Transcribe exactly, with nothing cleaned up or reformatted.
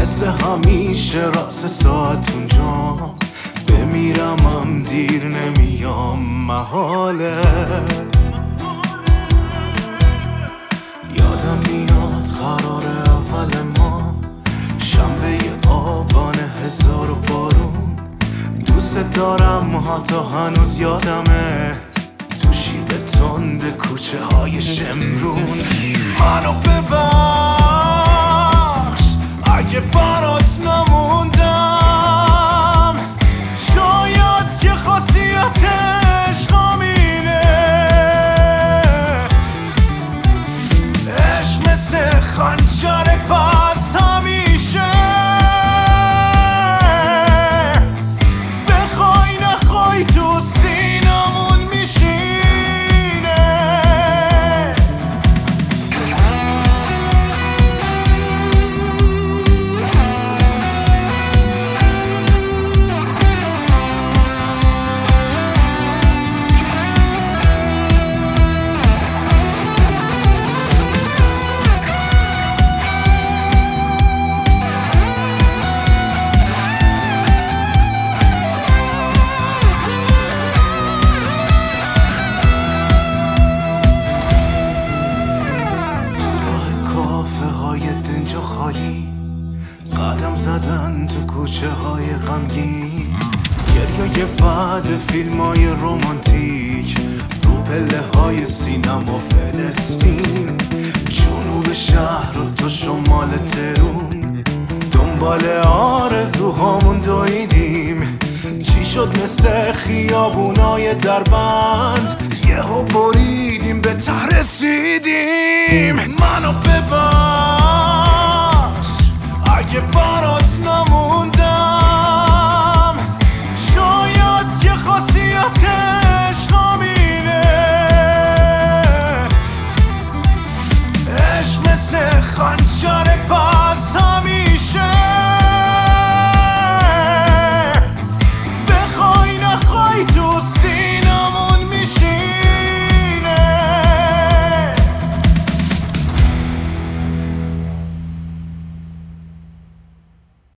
مثل همیشه راست ساعت اونجا بمیرمم دیر نمیام محاله. یادم میاد قرار اول ما شنبه آبان هزار و بارون. دوست دارم حتی هنوز یادمه تو شیب تند کوچه های شمرون. منو ببخش اگه برات نموندم، شاید که خاصیت عشق همینه. عشق مثل خنجر پس همیشه بخوای نخوای تو سینمون میشینه. قدم زدن تو کوچه های غمگین، گریه بعد فیلم های رومانتیک رو پله های سینما فلسطین. جنوب شهر و تو شمال تهرون دنبال آرزوهامون دویدیم. چی شد مثل خیابونای دربند یهو بریدیم به ته رسیدیم. منو ببخش اگه برات نموندم، شاید که خاصیت عشق همینه. عشق مثل خنجر